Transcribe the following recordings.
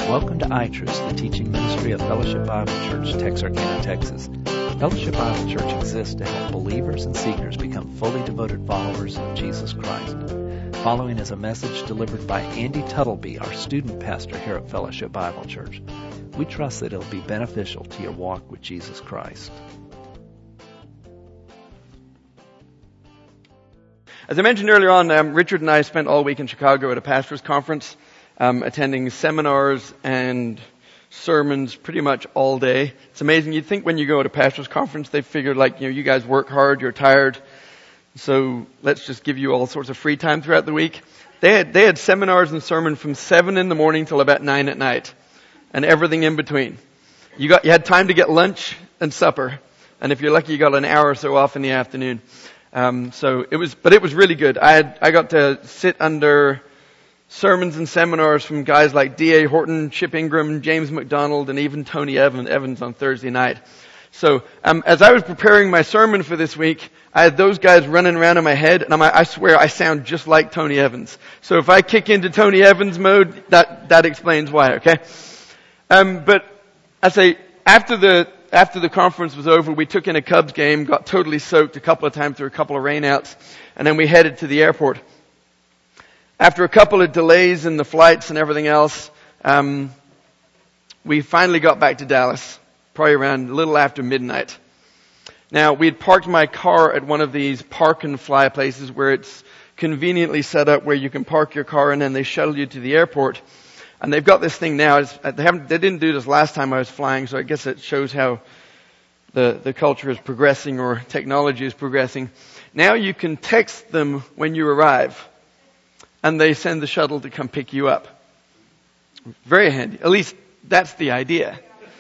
Welcome to iTruth, the teaching ministry of Fellowship Bible Church, Texarkana, Texas. Fellowship Bible Church exists to help believers and seekers become fully devoted followers of Jesus Christ. Following is a message delivered by Andy Tuttleby, our student pastor here at Fellowship Bible Church. We trust that it will be beneficial to your walk with Jesus Christ. As I mentioned earlier on, Richard and I spent all week in Chicago at a pastor's conference, attending seminars and sermons pretty much all day. It's amazing. You'd think when you go to a pastor's conference, they figure you guys work hard, you're tired, so let's just give you all sorts of free time throughout the week. They had seminars and sermons from 7 in the morning till about 9 at night, and everything in between. You had time to get lunch and supper, and if you're lucky, you got an hour or so off in the afternoon. But it was really good. I got to sit under sermons and seminars from guys like D.A. Horton, Chip Ingram, James McDonald, and even Tony Evans on Thursday night. So, as I was preparing my sermon for this week, I had those guys running around in my head, and I swear I sound just like Tony Evans. So if I kick into Tony Evans mode, that explains why, okay? But I say, after the conference was over, we took in a Cubs game, got totally soaked a couple of times through a couple of rainouts, and then we headed to the airport. After a couple of delays in the flights and everything else, we finally got back to Dallas, probably around a little after midnight. Now, we'd parked my car at one of these park and fly places where it's conveniently set up where you can park your car and then they shuttle you to the airport. And they've got this thing now. They didn't do this last time I was flying, so I guess it shows how the culture is progressing or technology is progressing. Now you can text them when you arrive, and they send the shuttle to come pick you up. Very handy. At least that's the idea.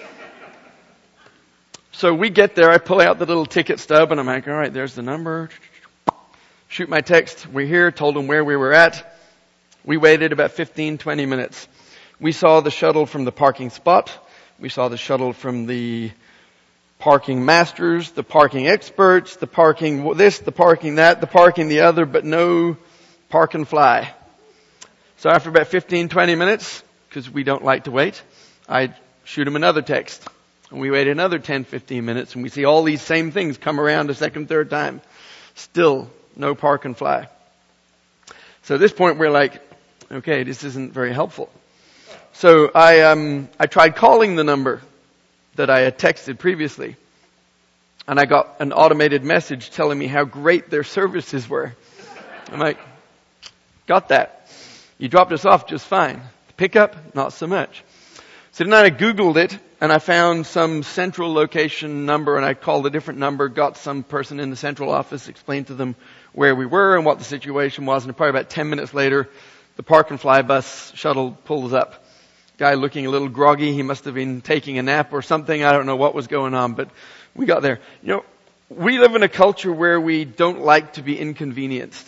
So we get there, I pull out the little ticket stub, and I'm like, all right, there's the number. Shoot my text. We're here, told them where we were at. We waited about 15, 20 minutes. We saw the shuttle from the parking spot. We saw the shuttle from the parking masters, the parking experts, the parking this, the parking that, the parking the other, but no park and fly. So after about 15, 20 minutes, because we don't like to wait, I shoot him another text. And we wait another 10, 15 minutes, and we see all these same things come around a second, third time. Still no park and fly. So at this point we're like, okay, this isn't very helpful. So I tried calling the number that I had texted previously, and I got an automated message telling me how great their services were. I'm like, got that. You dropped us off just fine. The pickup, not so much. So then I Googled it, and I found some central location number, and I called a different number, got some person in the central office, explained to them where we were and what the situation was, and probably about 10 minutes later, the park and fly bus shuttle pulls up. Guy looking a little groggy. He must have been taking a nap or something. I don't know what was going on, but we got there. We live in a culture where we don't like to be inconvenienced.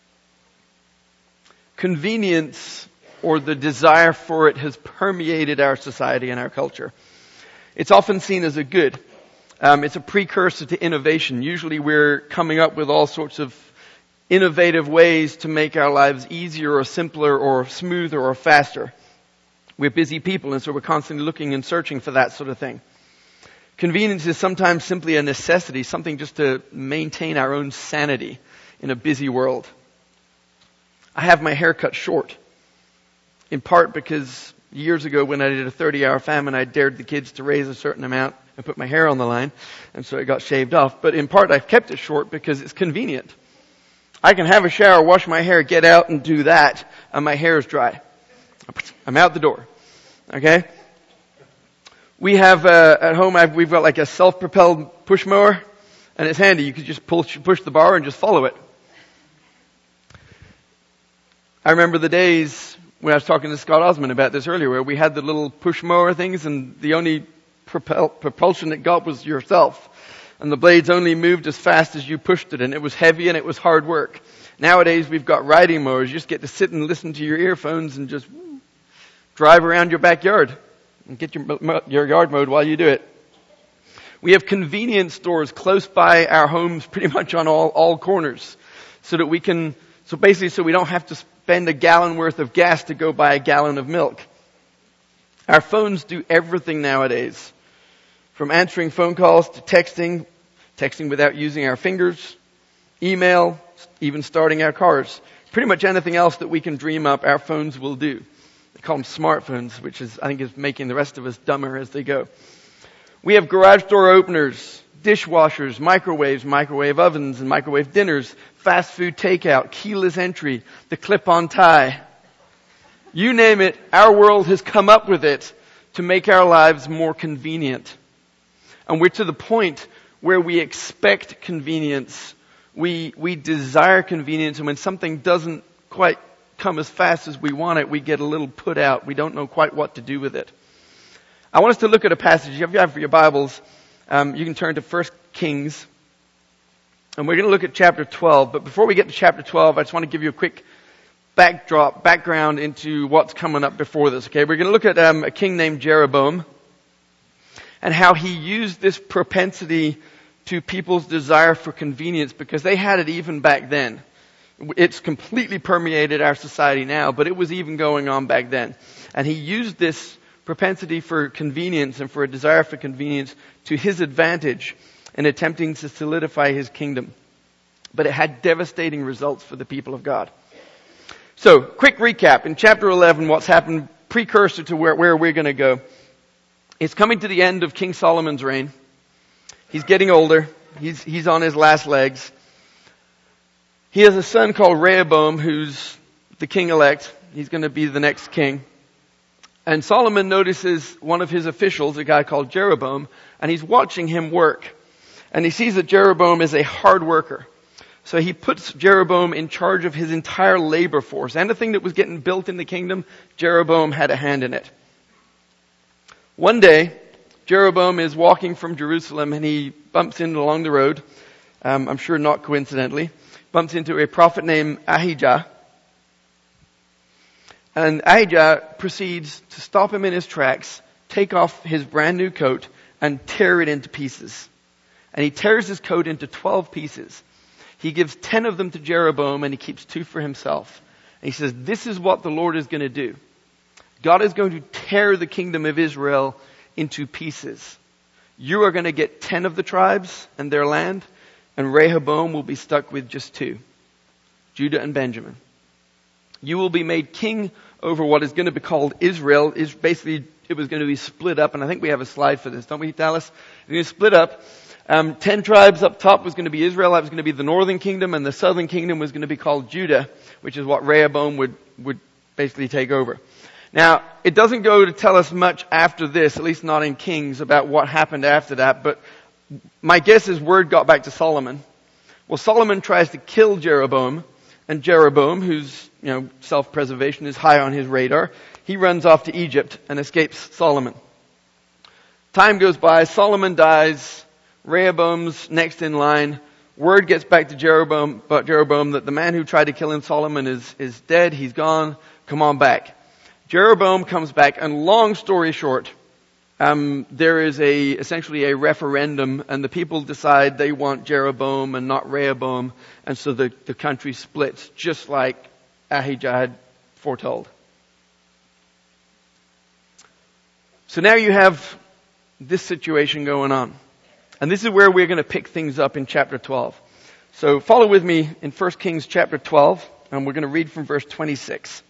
Convenience, or the desire for it, has permeated our society and our culture. It's often seen as a good. It's a precursor to innovation. Usually we're coming up with all sorts of innovative ways to make our lives easier or simpler or smoother or faster. We're busy people, and so we're constantly looking and searching for that sort of thing. Convenience is sometimes simply a necessity, something just to maintain our own sanity in a busy world. I have my hair cut short, in part because years ago when I did a 30-hour famine, I dared the kids to raise a certain amount and put my hair on the line, and so it got shaved off. But in part, I've kept it short because it's convenient. I can have a shower, wash my hair, get out and do that, and my hair is dry. I'm out the door. Okay? We have, at home, we've got like a self-propelled push mower, and it's handy. You can just push the bar and just follow it. I remember the days when I was talking to Scott Osmond about this earlier, where we had the little push mower things, and the only propulsion it got was yourself. And the blades only moved as fast as you pushed it, and it was heavy and it was hard work. Nowadays we've got riding mowers. You just get to sit and listen to your earphones and just drive around your backyard and get your yard mowed while you do it. We have convenience stores close by our homes, pretty much on all corners, so we don't have to spend a gallon worth of gas to go buy a gallon of milk. Our phones do everything nowadays. From answering phone calls to texting without using our fingers, email, even starting our cars. Pretty much anything else that we can dream up, our phones will do. They call them smartphones, which I think is making the rest of us dumber as they go. We have garage door openers, dishwashers, microwaves, microwave ovens and microwave dinners, fast food takeout, keyless entry, the clip-on tie. You name it, our world has come up with it to make our lives more convenient. And we're to the point where we expect convenience. We desire convenience, and when something doesn't quite come as fast as we want it, we get a little put out. We don't know quite what to do with it. I want us to look at a passage. If you have your Bibles, you can turn to 1 Kings. And we're going to look at chapter 12. But before we get to chapter 12, I just want to give you a quick background into what's coming up before this. Okay, we're going to look at a king named Jeroboam and how he used this propensity to people's desire for convenience, because they had it even back then. It's completely permeated our society now, but it was even going on back then. And he used this propensity for convenience and for a desire for convenience to his advantage in attempting to solidify his kingdom. But it had devastating results for the people of God. So, quick recap. In chapter 11, what's happened, precursor to where we're going to go. It's coming to the end of King Solomon's reign. He's getting older. He's on his last legs. He has a son called Rehoboam, who's the king-elect. He's going to be the next king. And Solomon notices one of his officials, a guy called Jeroboam, and he's watching him work. And he sees that Jeroboam is a hard worker. So he puts Jeroboam in charge of his entire labor force. Anything that was getting built in the kingdom, Jeroboam had a hand in it. One day, Jeroboam is walking from Jerusalem and he bumps in along the road, I'm sure not coincidentally, bumps into a prophet named Ahijah. And Ahijah proceeds to stop him in his tracks, take off his brand new coat and tear it into pieces. And he tears his coat into 12 pieces. He gives 10 of them to Jeroboam and he keeps 2 for himself. And he says, this is what the Lord is going to do. God is going to tear the kingdom of Israel into pieces. You are going to get 10 of the tribes and their land, and Rehoboam will be stuck with just 2, Judah and Benjamin. You will be made king over what is going to be called Israel. Basically, it was going to be split up, and I think we have a slide for this, don't we, Dallas? It's going to split up. 10 tribes up top was going to be Israel. That was going to be the northern kingdom, and the southern kingdom was going to be called Judah, which is what Rehoboam would basically take over. Now, it doesn't go to tell us much after this, at least not in Kings, about what happened after that, but my guess is word got back to Solomon. Well, Solomon tries to kill Jeroboam, and Jeroboam, whose self-preservation is high on his radar, he runs off to Egypt and escapes Solomon. Time goes by, Solomon dies, Rehoboam's next in line. Word gets back to Jeroboam that the man who tried to kill him, Solomon, is dead. He's gone. Come on back. Jeroboam comes back, and long story short, there is essentially a referendum, and the people decide they want Jeroboam and not Rehoboam, and so the country splits, just like Ahijah had foretold. So now you have this situation going on. And this is where we're going to pick things up in chapter 12. So follow with me in 1 Kings chapter 12, and we're going to read from verse 26.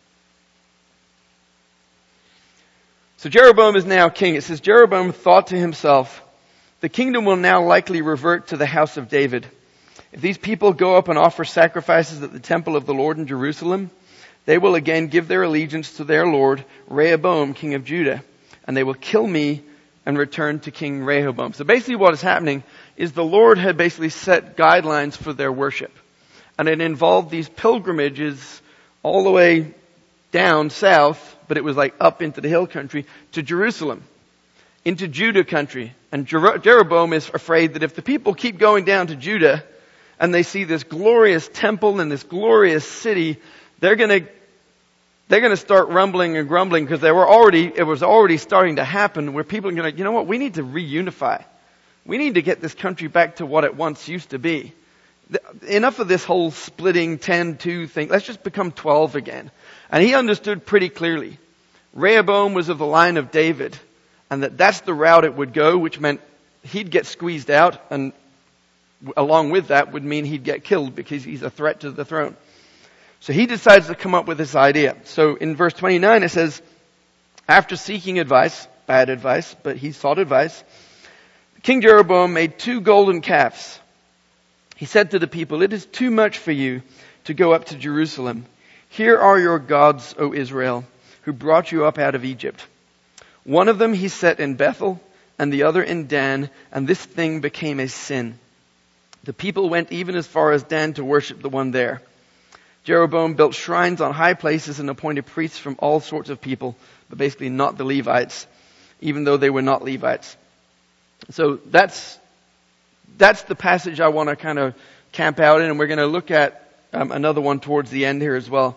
So Jeroboam is now king. It says, Jeroboam thought to himself, the kingdom will now likely revert to the house of David. If these people go up and offer sacrifices at the temple of the Lord in Jerusalem, they will again give their allegiance to their Lord, Rehoboam, king of Judah, and they will kill me and return to King Rehoboam. So basically what is happening is the Lord had basically set guidelines for their worship. And it involved these pilgrimages all the way down south, but it was like up into the hill country, to Jerusalem, into Judah country. And Jeroboam is afraid that if the people keep going down to Judah and they see this glorious temple and this glorious city, they're going to start rumbling and grumbling, because it was already starting to happen where people are going to, you know what, we need to reunify. We need to get this country back to what it once used to be. Enough of this whole splitting 10-2 thing. Let's just become 12 again. And he understood pretty clearly Rehoboam was of the line of David, and that's the route it would go, which meant he'd get squeezed out, and along with that would mean he'd get killed because he's a threat to the throne. So he decides to come up with this idea. So in verse 29 it says, after seeking advice, bad advice, but he sought advice, King Jeroboam made 2 golden calves. He said to the people, "It is too much for you to go up to Jerusalem. Here are your gods, O Israel, who brought you up out of Egypt. One of them he set in Bethel, and the other in Dan, and this thing became a sin. The people went even as far as Dan to worship the one there. Jeroboam built shrines on high places and appointed priests from all sorts of people, but basically not the Levites, even though they were not Levites." So that's the passage I want to kind of camp out in, and we're going to look at another one towards the end here as well.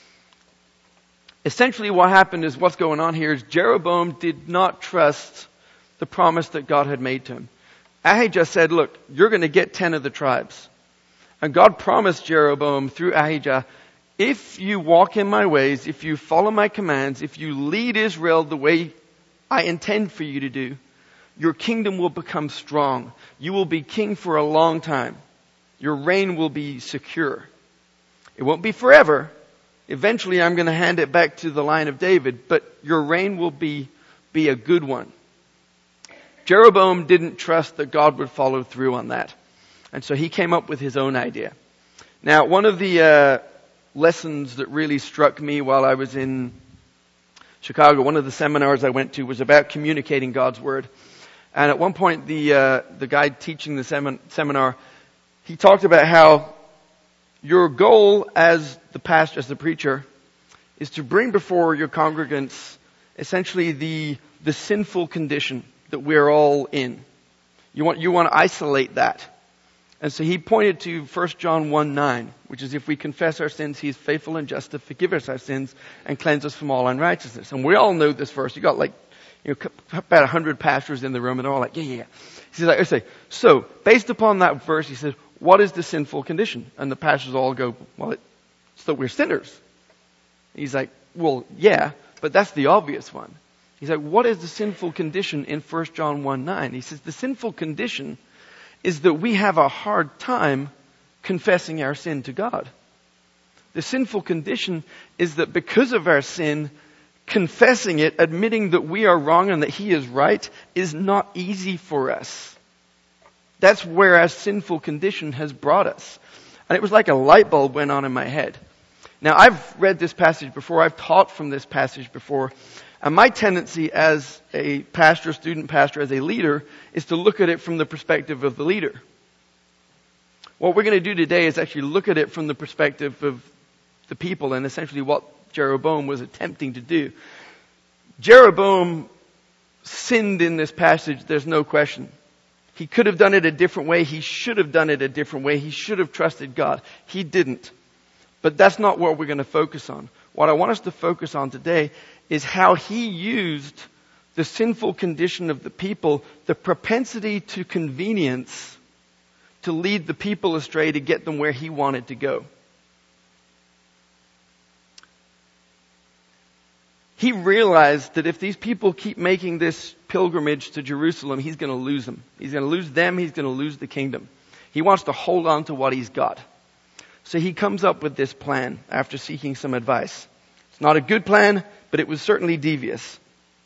Essentially what happened is, what's going on here is Jeroboam did not trust the promise that God had made to him. Ahijah said, "Look, you're going to get 10 of the tribes." And God promised Jeroboam through Ahijah, if you walk in my ways, if you follow my commands, if you lead Israel the way I intend for you to do, your kingdom will become strong. You will be king for a long time. Your reign will be secure. It won't be forever. Eventually I'm going to hand it back to the line of David, but your reign will be a good one. Jeroboam didn't trust that God would follow through on that. And so he came up with his own idea. Now, one of the lessons that really struck me while I was in Chicago, one of the seminars I went to was about communicating God's Word. And at one point, the guy teaching the seminar, he talked about how your goal as the pastor, as the preacher, is to bring before your congregants essentially the sinful condition that we're all in. You want to isolate that. And so he pointed to 1 John 1:9, which is, if we confess our sins, he is faithful and just to forgive us our sins and cleanse us from all unrighteousness. And we all know this verse. You got about 100 pastors in the room, and they're all like, yeah. He's like, okay, so based upon that verse, he says, what is the sinful condition? And the pastors all go, well, it's that we're sinners. He's like, well, yeah, but that's the obvious one. He's like, what is the sinful condition in 1 John 1:9? He says, the sinful condition is that we have a hard time confessing our sin to God. The sinful condition is that because of our sin, confessing it, admitting that we are wrong and that He is right, is not easy for us. That's where our sinful condition has brought us. And it was like a light bulb went on in my head. Now, I've read this passage before. I've taught from this passage before. And my tendency as a pastor, student pastor, as a leader, is to look at it from the perspective of the leader. What we're going to do today is actually look at it from the perspective of the people, and essentially what Jeroboam was attempting to do. Jeroboam sinned in this passage, there's no question. He could have done it a different way. He should have done it a different way. He should have trusted God. He didn't. But that's not what we're going to focus on. What I want us to focus on today is how he used the sinful condition of the people, the propensity to convenience, to lead the people astray, to get them where he wanted to go. He realized that if these people keep making this pilgrimage to Jerusalem, he's going to lose them. He's going to lose them. He's going to lose the kingdom. He wants to hold on to what he's got. So he comes up with this plan after seeking some advice. It's not a good plan, but it was certainly devious.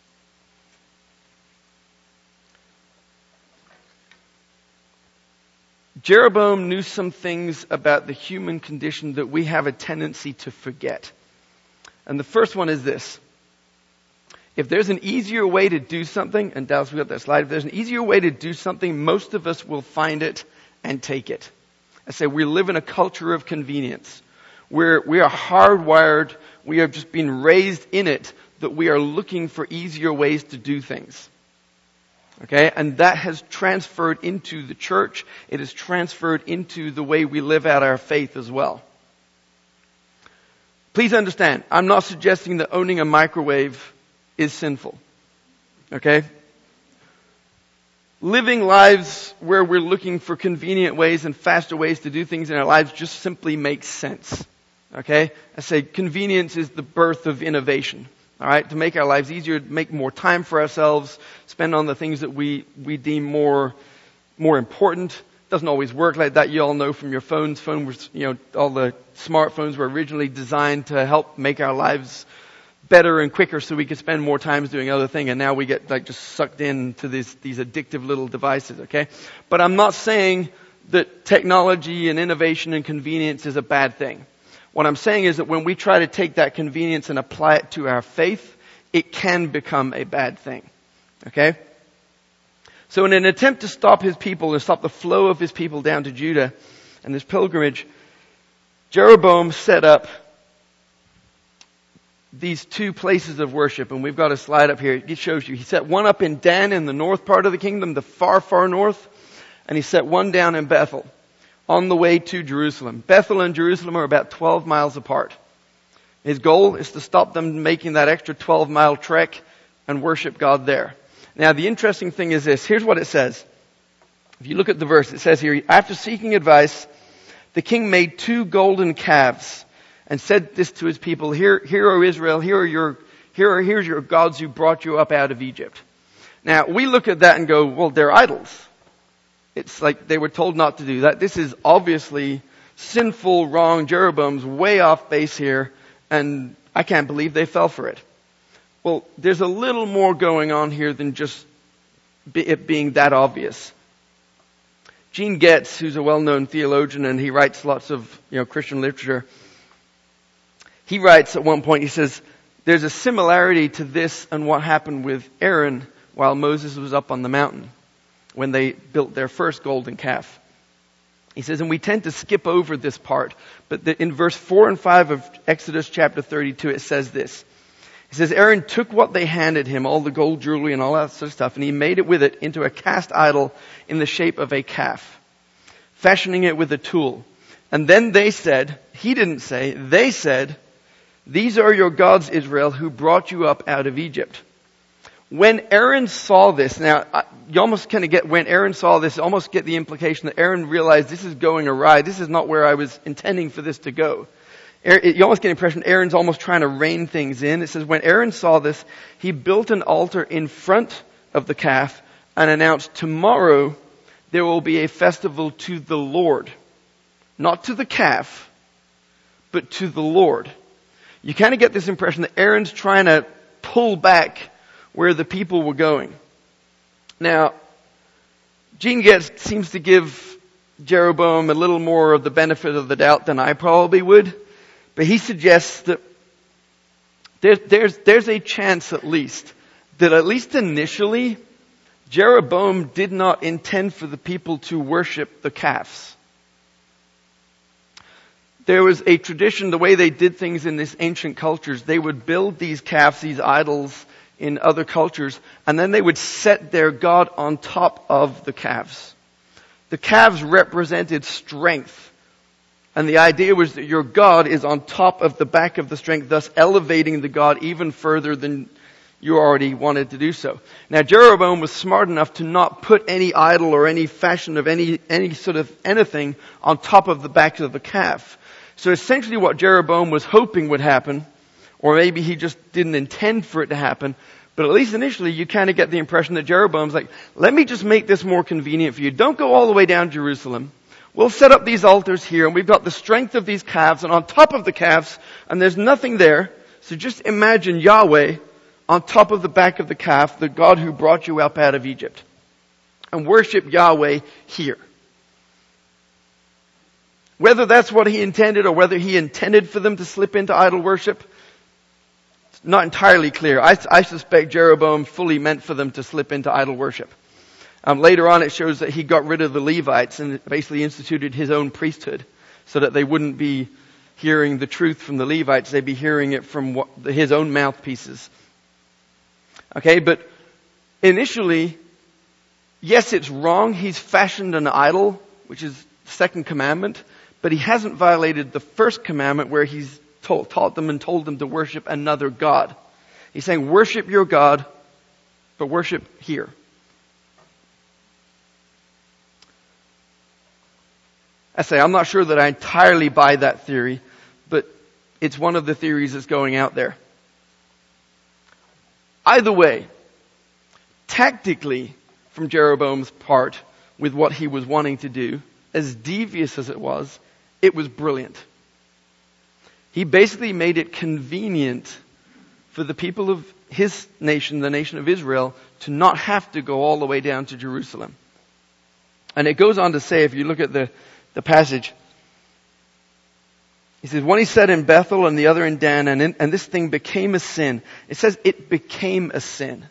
Jeroboam knew some things about the human condition that we have a tendency to forget. And the first one is this. If there's an easier way to do something, and Dallas, we got that slide. If there's an easier way to do something, most of us will find it and take it. I say we live in a culture of convenience. We are hardwired. We have just been raised in it that we are looking for easier ways to do things. Okay? And that has transferred into the church. It has transferred into the way we live out our faith as well. Please understand, I'm not suggesting that owning a microwave is sinful. Okay? Living lives where we're looking for convenient ways and faster ways to do things in our lives just simply makes sense. Okay? I say convenience is the birth of innovation. All right, to make our lives easier, make more time for ourselves, spend on the things that we deem more important. Doesn't always work like that. You all know from your phones. All the smartphones were originally designed to help make our lives better and quicker so we could spend more time doing other things, and now we get just sucked into these addictive little devices, okay? But I'm not saying that technology and innovation and convenience is a bad thing. What I'm saying is that when we try to take that convenience and apply it to our faith, it can become a bad thing. Okay? So in an attempt to stop his people and stop the flow of his people down to Judah and this pilgrimage, Jeroboam set up these two places of worship, and we've got a slide up here. It shows you. He set one up in Dan in the north part of the kingdom, the far, far north, and he set one down in Bethel, on the way to Jerusalem. Bethel and Jerusalem are about 12 miles apart. His goal is to stop them making that extra 12-mile trek and worship God there. Now, the interesting thing is this. Here's what it says. If you look at the verse, it says here, after seeking advice, the king made 2 golden calves and said this to his people, Here, O Israel, here's your gods who brought you up out of Egypt. Now, we look at that and go, well, they're idols. It's like they were told not to do that. This is obviously sinful, wrong. Jeroboam's way off base here, and I can't believe they fell for it. Well, there's a little more going on here than just it being that obvious. Gene Getz, who's a well-known theologian, and he writes lots of Christian literature, he writes at one point, he says, there's a similarity to this and what happened with Aaron while Moses was up on the mountain, when they built their first golden calf. He says, and we tend to skip over this part, but in verse 4 and 5 of Exodus chapter 32, it says this. He says, Aaron took what they handed him, all the gold jewelry and all that sort of stuff, and he made it with it into a cast idol in the shape of a calf, fashioning it with a tool. And then they said, he didn't say, they said, these are your gods, Israel, who brought you up out of Egypt. When Aaron saw this, now you almost kind of get, when Aaron saw this, you almost get the implication that Aaron realized this is going awry. This is not where I was intending for this to go. You almost get the impression Aaron's almost trying to rein things in. It says, when Aaron saw this, he built an altar in front of the calf and announced, tomorrow there will be a festival to the Lord. Not to the calf, but to the Lord. You kind of get this impression that Aaron's trying to pull back where the people were going. Now, Gene Getz seems to give Jeroboam a little more of the benefit of the doubt than I probably would. But he suggests that there's a chance at least initially, Jeroboam did not intend for the people to worship the calves. There was a tradition, the way they did things in these ancient cultures, they would build these calves, these idols in other cultures, and then they would set their god on top of the calves. The calves represented strength. And the idea was that your God is on top of the back of the strength, thus elevating the God even further than you already wanted to do so. Now, Jeroboam was smart enough to not put any idol or any fashion of any sort of anything on top of the back of the calf. So essentially what Jeroboam was hoping would happen, or maybe he just didn't intend for it to happen, but at least initially you kind of get the impression that Jeroboam's like, let me just make this more convenient for you. Don't go all the way down to Jerusalem. We'll set up these altars here, and we've got the strength of these calves, and on top of the calves, and there's nothing there. So just imagine Yahweh on top of the back of the calf, the God who brought you up out of Egypt. And worship Yahweh here. Whether that's what he intended, or whether he intended for them to slip into idol worship, it's not entirely clear. I suspect Jeroboam fully meant for them to slip into idol worship. Later on it shows that he got rid of the Levites and basically instituted his own priesthood so that they wouldn't be hearing the truth from the Levites, they'd be hearing it from his own mouthpieces. Okay, but initially, yes, it's wrong. He's fashioned an idol, which is the second commandment, but he hasn't violated the first commandment where he's taught them and told them to worship another God. He's saying, worship your God, but worship here. I say, I'm not sure that I entirely buy that theory, but it's one of the theories that's going out there. Either way, tactically, from Jeroboam's part, with what he was wanting to do, as devious as it was brilliant. He basically made it convenient for the people of his nation, the nation of Israel, to not have to go all the way down to Jerusalem. And it goes on to say, if you look at the passage, he says, one he said in Bethel and the other in Dan, and this thing became a sin. It says it became a sin.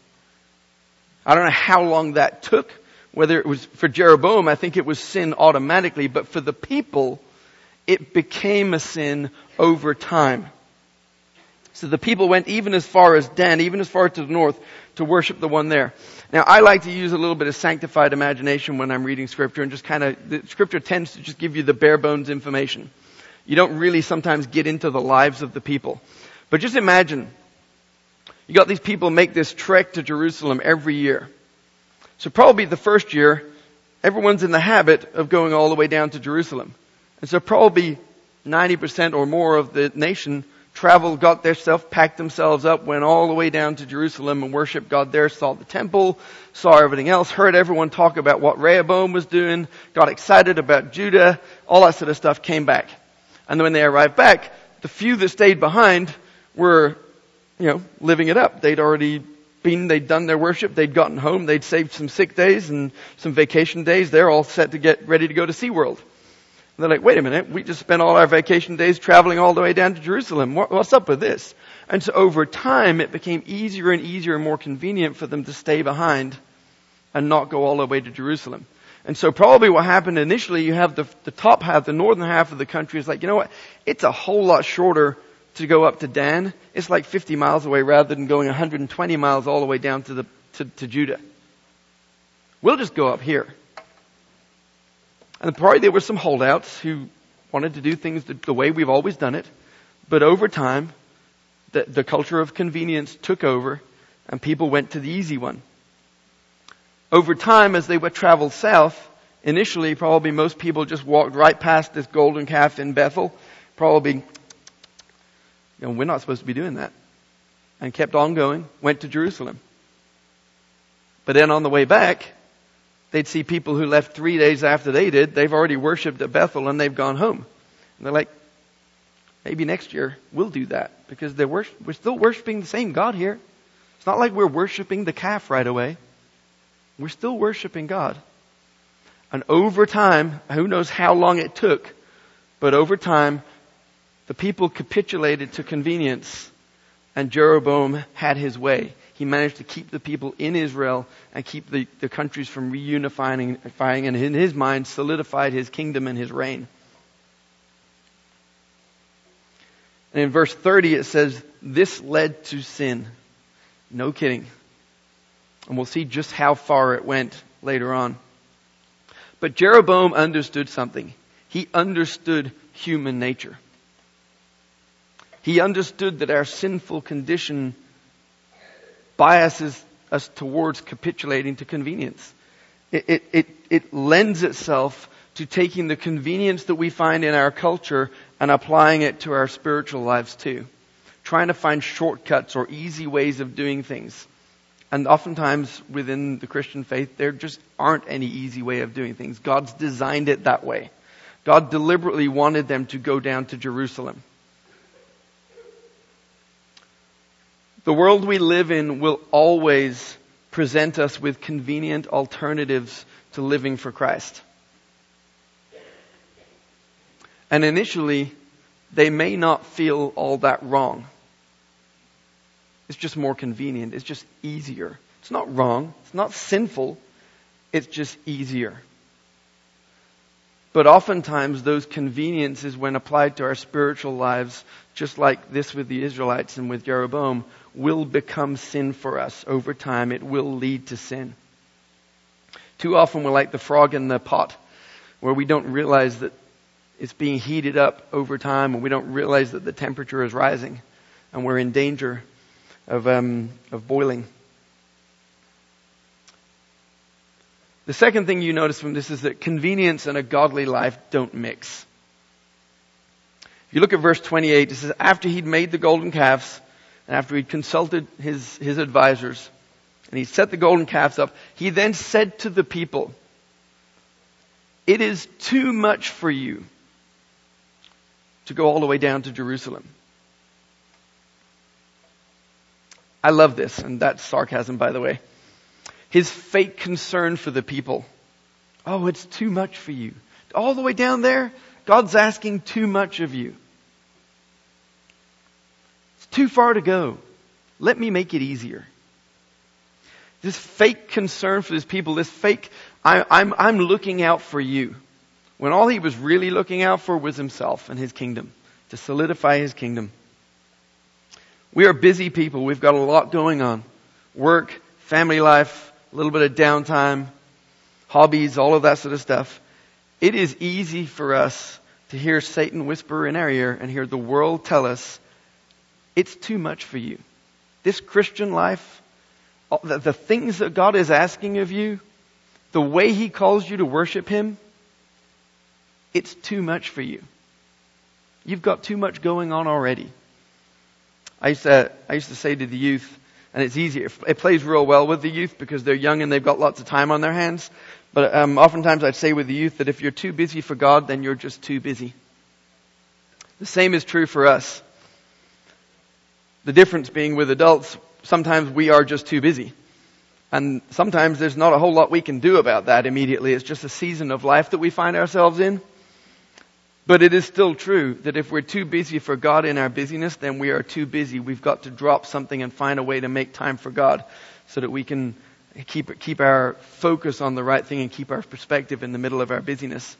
I don't know how long that took. Whether it was for Jeroboam, I think it was sin automatically, but for the people, it became a sin over time. So the people went even as far as Dan, even as far to the north, to worship the one there. Now, I like to use a little bit of sanctified imagination when I'm reading Scripture, and just the Scripture tends to just give you the bare bones information. You don't really sometimes get into the lives of the people. But just imagine, you got these people make this trek to Jerusalem every year. So probably the first year, everyone's in the habit of going all the way down to Jerusalem. And so probably 90% or more of the nation traveled, got their stuff, packed themselves up, went all the way down to Jerusalem and worshiped God there, saw the temple, saw everything else, heard everyone talk about what Rehoboam was doing, got excited about Judah, all that sort of stuff, came back. And then when they arrived back, the few that stayed behind were, living it up. They'd done their worship, they'd gotten home, they'd saved some sick days and some vacation days. They're all set to get ready to go to SeaWorld. And they're like, wait a minute, we just spent all our vacation days traveling all the way down to Jerusalem. What's up with this? And so over time, it became easier and easier and more convenient for them to stay behind and not go all the way to Jerusalem. And so probably what happened initially, you have the top half, the northern half of the country is like, you know what? It's a whole lot shorter to go up to Dan. It's like 50 miles away rather than going 120 miles all the way down to Judah. We'll just go up here. And probably there were some holdouts who wanted to do things the way we've always done it. But over time, the culture of convenience took over and people went to the easy one. Over time, as they would travel south, initially probably most people just walked right past this golden calf in Bethel. Probably, we're not supposed to be doing that. And kept on going, went to Jerusalem. But then on the way back, they'd see people who left 3 days after they did. They've already worshipped at Bethel and they've gone home. And they're like, maybe next year we'll do that because we're still worshiping the same God here. It's not like we're worshiping the calf right away. We're still worshiping God. And over time, who knows how long it took, but over time, the people capitulated to convenience and Jeroboam had his way. He managed to keep the people in Israel and keep the countries from reunifying and in his mind solidified his kingdom and his reign. And in verse 30 it says, this led to sin. No kidding. And we'll see just how far it went later on. But Jeroboam understood something. He understood human nature. He understood that our sinful condition biases us towards capitulating to convenience. It lends itself to taking the convenience that we find in our culture and applying it to our spiritual lives too. Trying to find shortcuts or easy ways of doing things. And oftentimes within the Christian faith, there just aren't any easy way of doing things. God's designed it that way. God deliberately wanted them to go down to Jerusalem. The world we live in will always present us with convenient alternatives to living for Christ. And initially, they may not feel all that wrong. It's just more convenient. It's just easier. It's not wrong. It's not sinful. It's just easier. But oftentimes those conveniences, when applied to our spiritual lives, just like this with the Israelites and with Jeroboam, will become sin for us over time. It will lead to sin. Too often we're like the frog in the pot, where we don't realize that it's being heated up over time, and we don't realize that the temperature is rising, and we're in danger of boiling. The second thing you notice from this is that convenience and a godly life don't mix. If you look at verse 28, it says, after he'd made the golden calves and after he'd consulted his advisors, and he set the golden calves up, he then said to the people, "It is too much for you to go all the way down to Jerusalem." I love this, and that's sarcasm, by the way. His fake concern for the people. Oh, it's too much for you. All the way down there, God's asking too much of you. It's too far to go. Let me make it easier. This fake concern for his people, this fake, I'm looking out for you. When all he was really looking out for was himself and his kingdom, to solidify his kingdom. We are busy people. We've got a lot going on. Work, family life, a little bit of downtime, hobbies, all of that sort of stuff. It is easy for us to hear Satan whisper in our ear and hear the world tell us, it's too much for you. This Christian life, the things that God is asking of you, the way He calls you to worship Him, it's too much for you. You've got too much going on already. I used to say to the youth, and it's easier, it plays real well with the youth because they're young and they've got lots of time on their hands. But oftentimes I'd say with the youth that if you're too busy for God, then you're just too busy. The same is true for us. The difference being with adults, sometimes we are just too busy. And sometimes there's not a whole lot we can do about that immediately. It's just a season of life that we find ourselves in. But it is still true that if we're too busy for God in our busyness, then we are too busy. We've got to drop something and find a way to make time for God so that we can keep our focus on the right thing and keep our perspective in the middle of our busyness.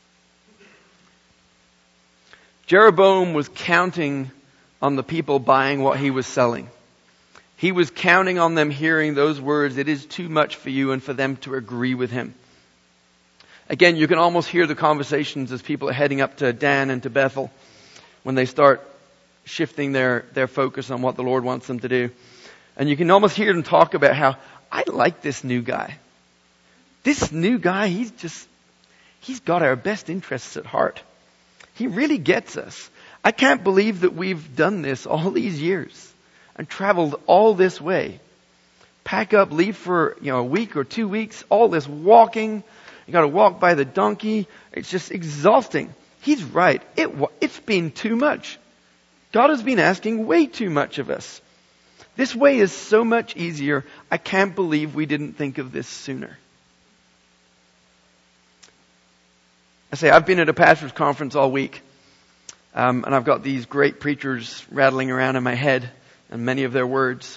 Jeroboam was counting on the people buying what he was selling. He was counting on them hearing those words, "It is too much for you," and for them to agree with him. Again, you can almost hear the conversations as people are heading up to Dan and to Bethel when they start shifting their focus on what the Lord wants them to do. And you can almost hear them talk about how, "I like this new guy. This new guy, he's got our best interests at heart. He really gets us. I can't believe that we've done this all these years and traveled all this way. Pack up, leave for a week or 2 weeks, all this walking. You got to walk by the donkey. It's just exhausting. He's right. It's been too much. God has been asking way too much of us. This way is so much easier. I can't believe we didn't think of this sooner." I say, I've been at a pastor's conference all week. And I've got these great preachers rattling around in my head and many of their words.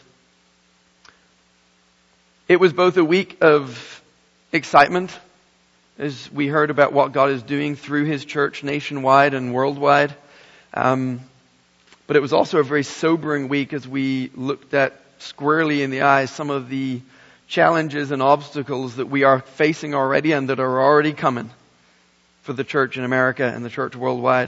It was both a week of excitement as we heard about what God is doing through His church nationwide and worldwide. But it was also a very sobering week as we looked at squarely in the eyes some of the challenges and obstacles that we are facing already and that are already coming for the church in America and the church worldwide.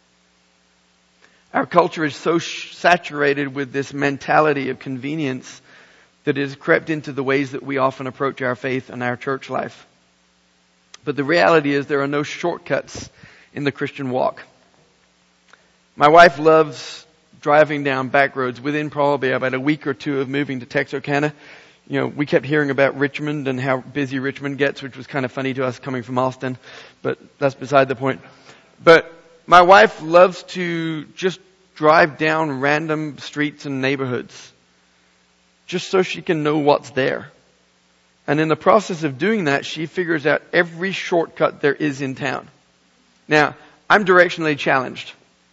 Our culture is so saturated with this mentality of convenience that it has crept into the ways that we often approach our faith and our church life. But the reality is there are no shortcuts in the Christian walk. My wife loves driving down back roads. Within probably about a week or two of moving to Texarkana, we kept hearing about Richmond and how busy Richmond gets, which was kind of funny to us coming from Austin, but that's beside the point. But my wife loves to just drive down random streets and neighborhoods just so she can know what's there. And in the process of doing that, she figures out every shortcut there is in town. Now, I'm directionally challenged.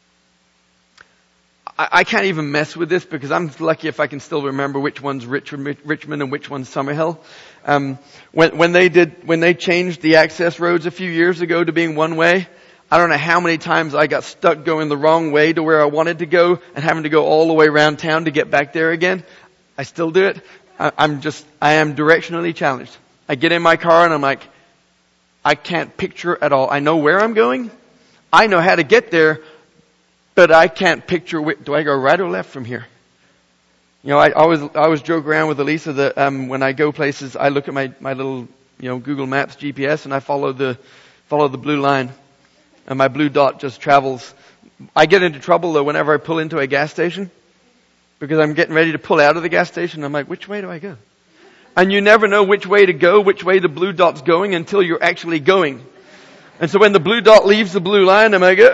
I can't even mess with this because I'm lucky if I can still remember which one's Richmond and which one's Summerhill. When they changed the access roads a few years ago to being one way, I don't know how many times I got stuck going the wrong way to where I wanted to go and having to go all the way around town to get back there again. I still do it. I am directionally challenged. I get in my car and I'm like, I can't picture at all. I know where I'm going. I know how to get there, but I can't picture do I go right or left from here? I always joke around with Elisa that when I go places, I look at my little Google Maps GPS and I follow the blue line, and my blue dot just travels. I get into trouble though whenever I pull into a gas station because I'm getting ready to pull out of the gas station. I'm like, which way do I go? And you never know which way to go, which way the blue dot's going until you're actually going. And so when the blue dot leaves the blue line, I'm like,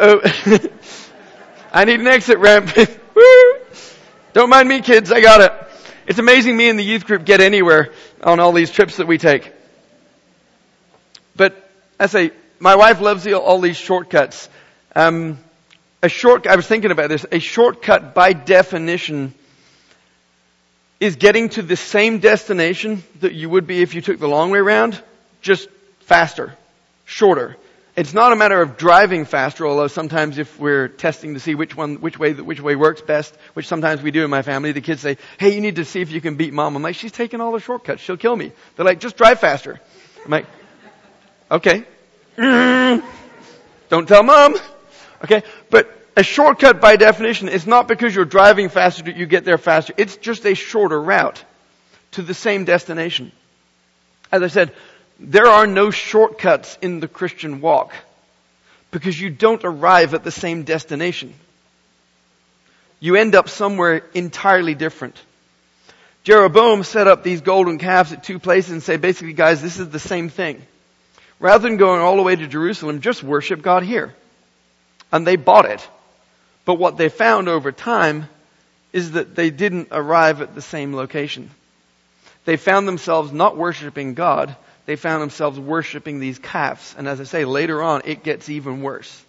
I need an exit ramp. Woo! Don't mind me, kids. I got it. It's amazing me and the youth group get anywhere on all these trips that we take. But I say, my wife loves all these shortcuts. I was thinking about this. A shortcut, by definition, is getting to the same destination that you would be if you took the long way around, just faster, shorter. It's not a matter of driving faster, although sometimes if we're testing to see which way works best, which sometimes we do in my family, the kids say, hey, you need to see if you can beat mom. I'm like, she's taking all the shortcuts. She'll kill me. They're like, just drive faster. I'm like, okay. Don't tell mom. Okay. But a shortcut by definition is not because you're driving faster that you get there faster. It's just a shorter route to the same destination. As I said, there are no shortcuts in the Christian walk because you don't arrive at the same destination. You end up somewhere entirely different. Jeroboam set up these golden calves at two places and say, basically, guys, this is the same thing. Rather than going all the way to Jerusalem, just worship God here. And they bought it. But what they found over time is that they didn't arrive at the same location. They found themselves not worshiping God. They found themselves worshiping these calves. And as I say, later on, it gets even worse.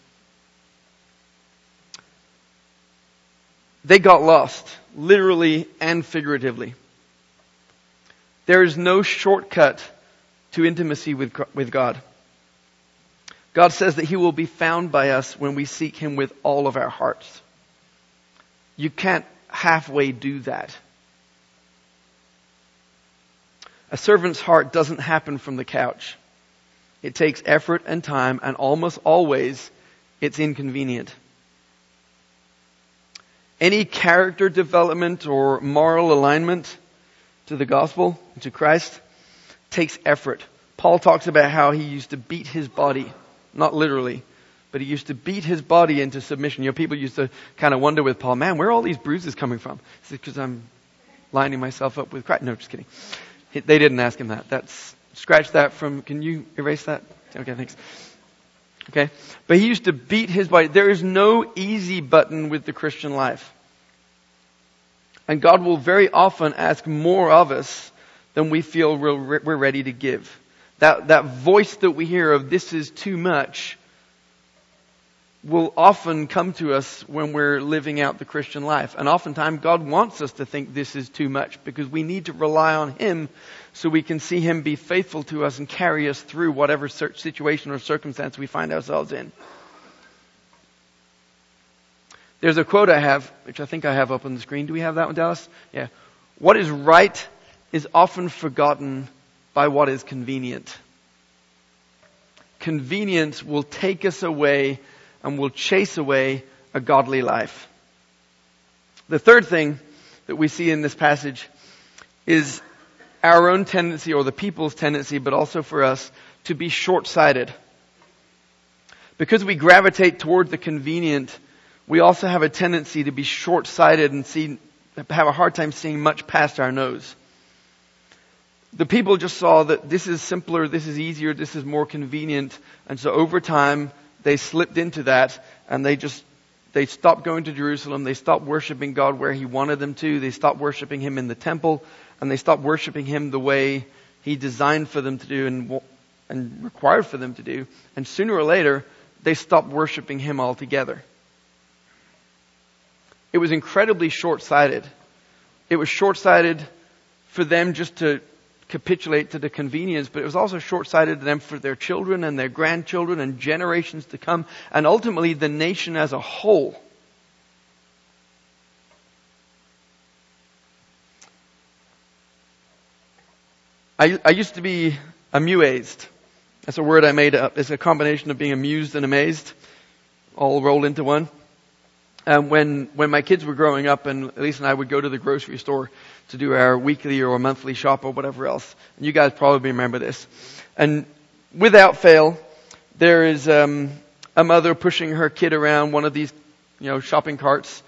They got lost, literally and figuratively. There is no shortcut to intimacy with God. God says that He will be found by us when we seek Him with all of our hearts. You can't halfway do that. A servant's heart doesn't happen from the couch. It takes effort and time, and almost always it's inconvenient. Any character development or moral alignment to the gospel, to Christ, takes effort. Paul talks about how he used to beat his body, not literally, but he used to beat his body into submission. You know, people used to kind of wonder with Paul, man, where are all these bruises coming from? Is it because I'm lining myself up with Christ? No, just kidding. They didn't ask him that. Scratch that from, can you erase that? Okay, thanks. Okay. But he used to beat his body. There is no easy button with the Christian life. And God will very often ask more of us than we feel we're ready to give. That voice that we hear of this is too much will often come to us when we're living out the Christian life. And oftentimes God wants us to think this is too much because we need to rely on Him so we can see Him be faithful to us and carry us through whatever situation or circumstance we find ourselves in. There's a quote I have, which I think I have up on the screen. Do we have that one, Dallas? Yeah. What is right is often forgotten by what is convenient. Convenience will take us away and will chase away a godly life. The third thing that we see in this passage is our own tendency, or the people's tendency, but also for us, to be short-sighted. Because we gravitate toward the convenient, we also have a tendency to be short-sighted and have a hard time seeing much past our nose. The people just saw that this is simpler, this is easier, this is more convenient, and so over time, they slipped into that, and they stopped going to Jerusalem. They stopped worshiping God where He wanted them to. They stopped worshiping Him in the temple, and they stopped worshiping Him the way He designed for them to do and required for them to do. And sooner or later, they stopped worshiping Him altogether. It was incredibly short-sighted. It was short-sighted for them just to capitulate to the convenience, but it was also short-sighted to them for their children and their grandchildren and generations to come, and ultimately the nation as a whole. I used to be amused. That's a word I made up. It's a combination of being amused and amazed, all rolled into one. When my kids were growing up, and Elise and I would go to the grocery store to do our weekly or monthly shop or whatever else. And you guys probably remember this. And without fail, there is a mother pushing her kid around one of these, shopping carts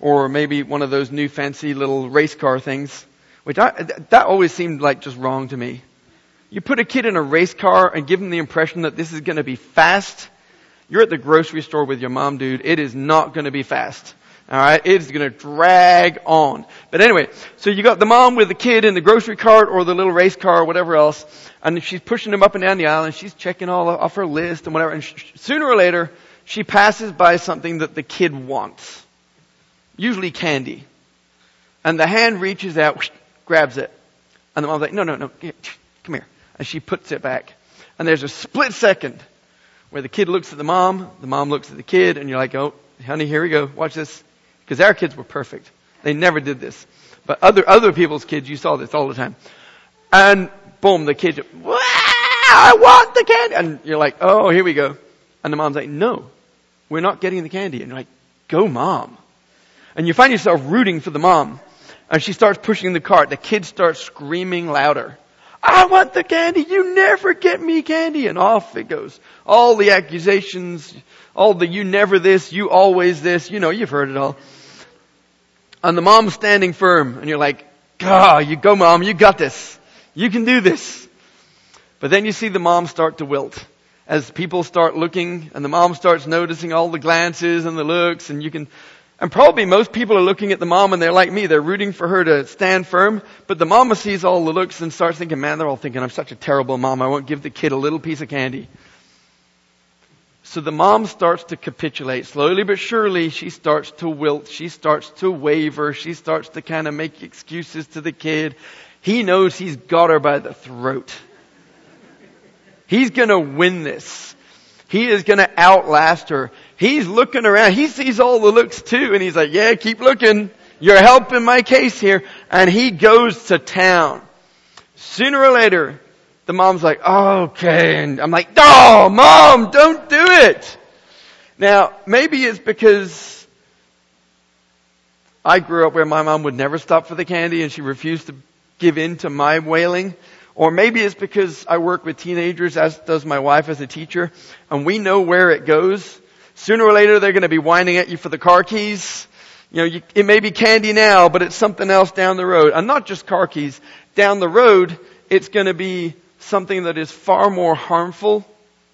or maybe one of those new fancy little race car things, which that always seemed like just wrong to me. You put a kid in a race car and give them the impression that this is going to be fast. You're at the grocery store with your mom, dude. It is not going to be fast. All right, it's going to drag on. But anyway, so you got the mom with the kid in the grocery cart or the little race car or whatever else, and she's pushing him up and down the aisle, and she's checking all off her list and whatever. And sooner or later, she passes by something that the kid wants, usually candy, and the hand reaches out, whoosh, grabs it, and the mom's like, "No, come here," and she puts it back. And there's a split second where the kid looks at the mom looks at the kid, and you're like, "Oh, honey, here we go. Watch this." Because our kids were perfect. They never did this. But other people's kids, you saw this all the time. And boom, the kid, "Wow, I want the candy." And you're like, "Oh, here we go." And the mom's like, "No, we're not getting the candy." And you're like, "Go, mom." And you find yourself rooting for the mom. And she starts pushing the cart. The kid starts screaming louder. "I want the candy. You never get me candy." And off it goes. All the accusations, all the "you never this, you always this." You know, you've heard it all. And the mom's standing firm. And you're like, "God, you go, mom. You got this. You can do this." But then you see the mom start to wilt. As people start looking and the mom starts noticing all the glances and the looks, and probably most people are looking at the mom and they're like me. They're rooting for her to stand firm. But the mama sees all the looks and starts thinking, "Man, they're all thinking I'm such a terrible mom. I won't give the kid a little piece of candy." So the mom starts to capitulate. Slowly but surely, she starts to wilt. She starts to waver. She starts to kind of make excuses to the kid. He knows he's got her by the throat. He's going to win this. He is going to outlast her. He's looking around. He sees all the looks too. And he's like, "Yeah, keep looking. You're helping my case here." And he goes to town. Sooner or later, the mom's like, "Okay." And I'm like, "Oh, mom, don't do it." Now, maybe it's because I grew up where my mom would never stop for the candy and she refused to give in to my wailing. Or maybe it's because I work with teenagers, as does my wife as a teacher, and we know where it goes. Sooner or later, they're going to be whining at you for the car keys. You know, it may be candy now, but it's something else down the road. And not just car keys. Down the road, it's going to be something that is far more harmful.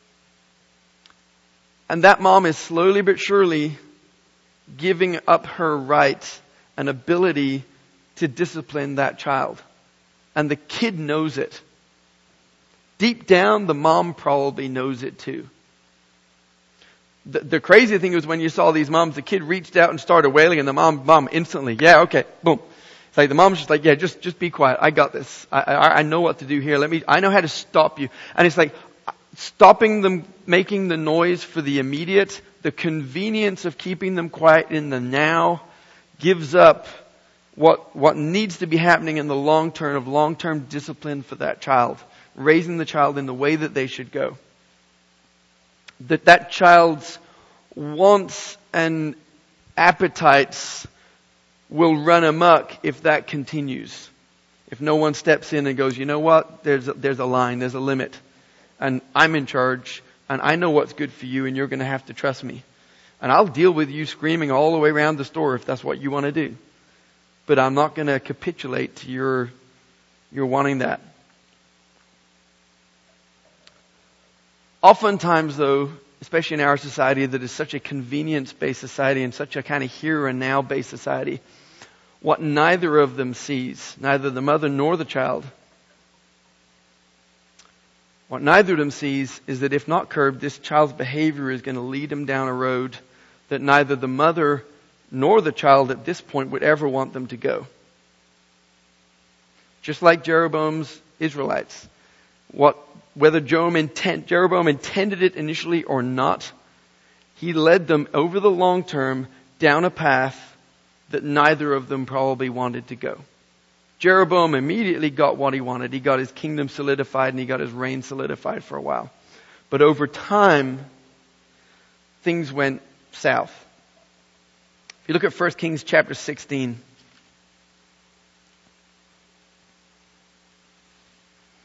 And that mom is slowly but surely giving up her right and ability to discipline that child. And the kid knows it. Deep down, the mom probably knows it too. The crazy thing was when you saw these moms, the kid reached out and started wailing, and the mom instantly, "Yeah, okay, boom." It's like the mom's just like, "Yeah, just be quiet. I got this. I know what to do here. I know how to stop you." And it's like stopping them making the noise for the immediate, the convenience of keeping them quiet in the now, gives up what needs to be happening in the long-term discipline for that child, raising the child in the way that they should go. That child's wants and appetites will run amok if that continues. If no one steps in and goes, "You know what? There's a line, there's a limit. And I'm in charge, and I know what's good for you, and you're going to have to trust me. And I'll deal with you screaming all the way around the store if that's what you want to do. But I'm not going to capitulate to your wanting that." Oftentimes, though, especially in our society that is such a convenience-based society and such a kind of here and now-based society, what neither of them sees, neither the mother nor the child, what neither of them sees is that if not curbed, this child's behavior is going to lead them down a road that neither the mother nor the child at this point would ever want them to go. Just like Jeroboam's Israelites. Whether Jeroboam intended it initially or not, he led them over the long term down a path that neither of them probably wanted to go. Jeroboam immediately got what he wanted. He got his kingdom solidified and he got his reign solidified for a while. But over time, things went south. If you look at 1 Kings chapter 16,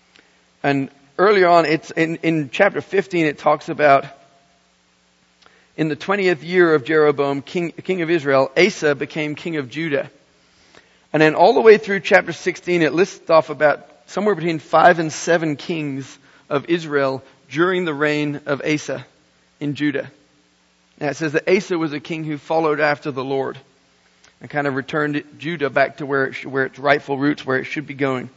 and earlier on, it's in chapter 15, it talks about in the 20th year of Jeroboam, king of Israel, Asa became king of Judah. And then all the way through chapter 16, it lists off about somewhere between 5 and 7 kings of Israel during the reign of Asa in Judah. Now it says that Asa was a king who followed after the Lord and kind of returned Judah back to where its rightful roots, where it should be going.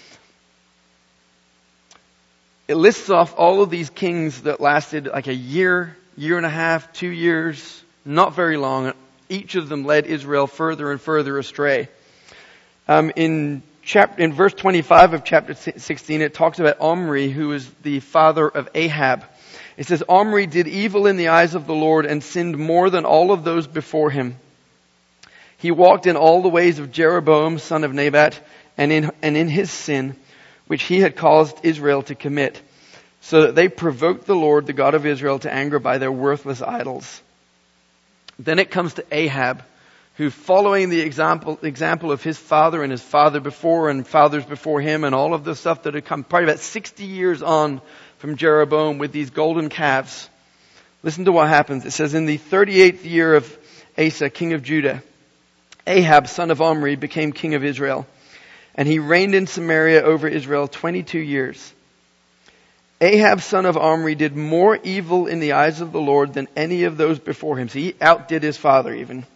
It lists off all of these kings that lasted like a year, year and a half, 2 years, not very long. Each of them led Israel further and further astray. In verse 25 of chapter 16, it talks about Omri, who is the father of Ahab. It says, Omri did evil in the eyes of the Lord and sinned more than all of those before him. He walked in all the ways of Jeroboam, son of Nebat, and in his sin, which he had caused Israel to commit, so that they provoked the Lord, the God of Israel, to anger by their worthless idols. Then it comes to Ahab, who, following the example of his father and his father before and fathers before him and all of the stuff that had come probably about 60 years on from Jeroboam with these golden calves. Listen to what happens. It says, in the 38th year of Asa, king of Judah, Ahab, son of Omri, became king of Israel. And he reigned in Samaria over Israel 22 years. Ahab, son of Omri, did more evil in the eyes of the Lord than any of those before him. So he outdid his father even.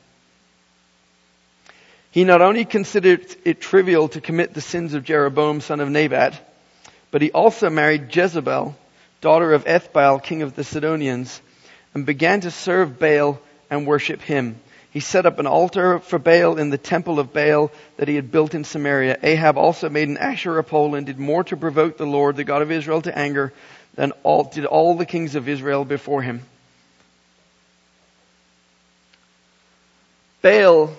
He not only considered it trivial to commit the sins of Jeroboam, son of Nebat, but he also married Jezebel, daughter of Ethbaal, king of the Sidonians, and began to serve Baal and worship him. He set up an altar for Baal in the temple of Baal that he had built in Samaria. Ahab also made an Asherah pole and did more to provoke the Lord, the God of Israel, to anger than did all the kings of Israel before him. Baal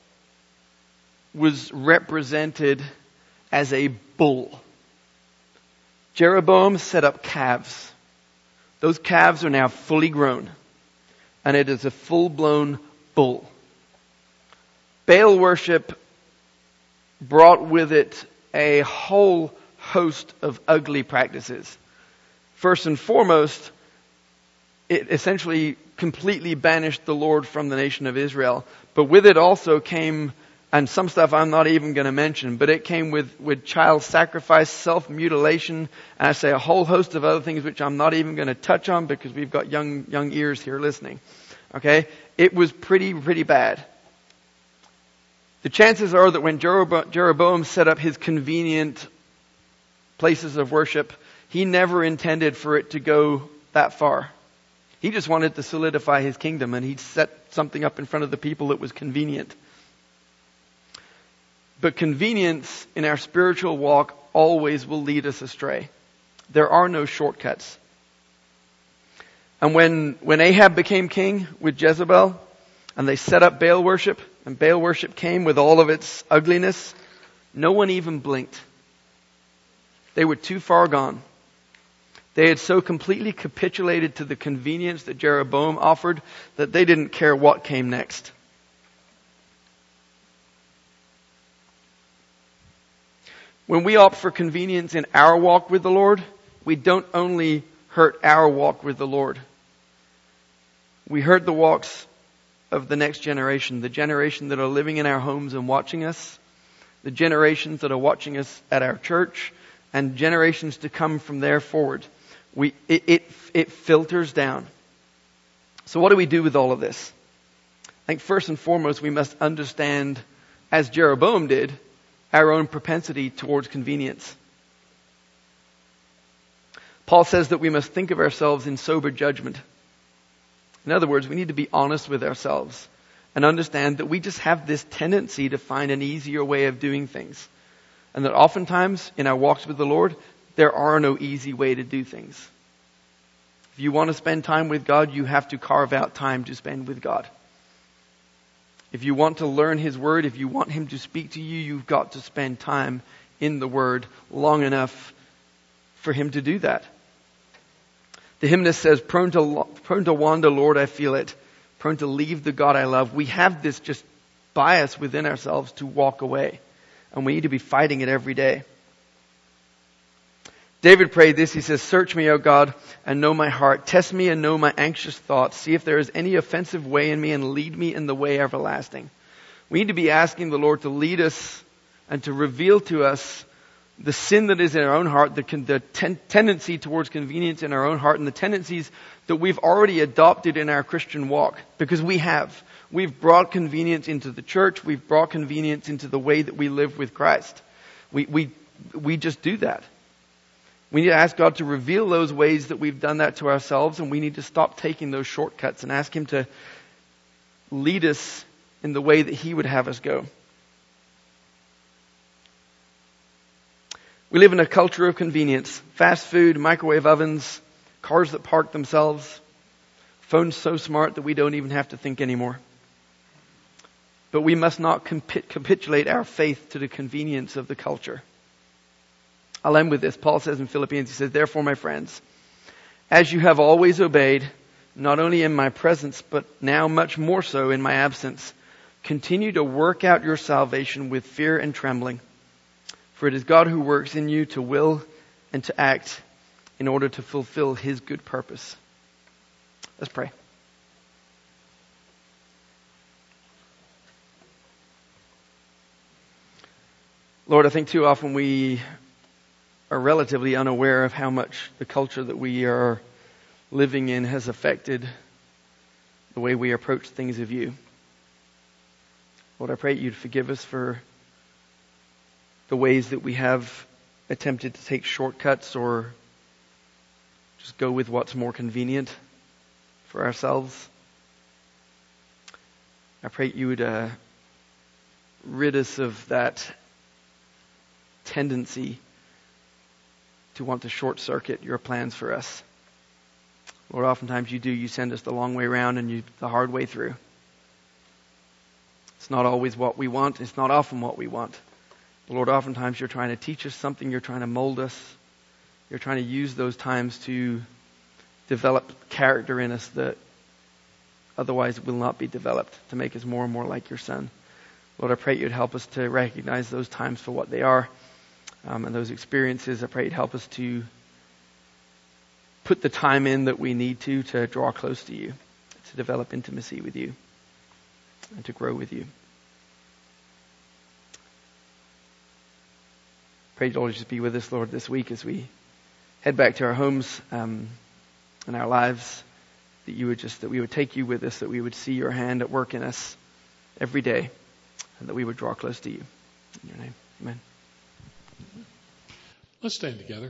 was represented as a bull. Jeroboam set up calves. Those calves are now fully grown, and it is a full-blown bull. Baal worship brought with it a whole host of ugly practices. First and foremost, it essentially completely banished the Lord from the nation of Israel. But with it also came, and some stuff I'm not even going to mention, but it came with child sacrifice, self-mutilation, and I say a whole host of other things which I'm not even going to touch on because we've got young ears here listening. Okay? It was pretty bad. The chances are that when Jeroboam set up his convenient places of worship, he never intended for it to go that far. He just wanted to solidify his kingdom, and he set something up in front of the people that was convenient. But convenience in our spiritual walk always will lead us astray. There are no shortcuts. And when Ahab became king with Jezebel, and they set up Baal worship, and Baal worship came with all of its ugliness, no one even blinked. They were too far gone. They had so completely capitulated to the convenience that Jeroboam offered that they didn't care what came next. When we opt for convenience in our walk with the Lord, we don't only hurt our walk with the Lord. We hurt the walks of the next generation, the generation that are living in our homes and watching us, the generations that are watching us at our church, and generations to come from there forward. It filters down. So what do we do with all of this? I think first and foremost we must understand, as Jeroboam did, our own propensity towards convenience. Paul says that we must think of ourselves in sober judgment. In other words, we need to be honest with ourselves and understand that we just have this tendency to find an easier way of doing things. And that oftentimes in our walks with the Lord, there are no easy way to do things. If you want to spend time with God, you have to carve out time to spend with God. If you want to learn His Word, if you want Him to speak to you, you've got to spend time in the Word long enough for Him to do that. The hymnist says, prone to wander, Lord, I feel it. Prone to leave the God I love. We have this just bias within ourselves to walk away. And we need to be fighting it every day. David prayed this. He says, search me, O God, and know my heart. Test me and know my anxious thoughts. See if there is any offensive way in me and lead me in the way everlasting. We need to be asking the Lord to lead us and to reveal to us the sin that is in our own heart, the tendency towards convenience in our own heart, and the tendencies that we've already adopted in our Christian walk. Because we have. We've brought convenience into the church. We've brought convenience into the way that we live with Christ. We just do that. We need to ask God to reveal those ways that we've done that to ourselves, and we need to stop taking those shortcuts and ask Him to lead us in the way that He would have us go. We live in a culture of convenience. Fast food, microwave ovens, cars that park themselves, phones so smart that we don't even have to think anymore. But we must not capitulate our faith to the convenience of the culture. I'll end with this. Paul says in Philippians, he says, therefore, my friends, as you have always obeyed, not only in my presence, but now much more so in my absence, continue to work out your salvation with fear and trembling. For it is God who works in you to will and to act in order to fulfill His good purpose. Let's pray. Lord, I think too often we are relatively unaware of how much the culture that we are living in has affected the way we approach things of you. Lord, I pray you'd forgive us for the ways that we have attempted to take shortcuts or just go with what's more convenient for ourselves. I pray you would rid us of that tendency to want to short circuit your plans for us. Lord, oftentimes you do. You send us the long way around and the hard way through. It's not always what we want. It's not often what we want. But Lord, oftentimes you're trying to teach us something. You're trying to mold us. You're trying to use those times to develop character in us that otherwise will not be developed, to make us more and more like your Son. Lord, I pray you'd help us to recognize those times for what they are. And those experiences, I pray you'd help us to put the time in that we need to draw close to you, to develop intimacy with you, and to grow with you. Pray you'd always just be with us, Lord, this week as we head back to our homes and our lives, that we would take you with us, that we would see your hand at work in us every day, and that we would draw close to you. In your name, amen. Let's stand together.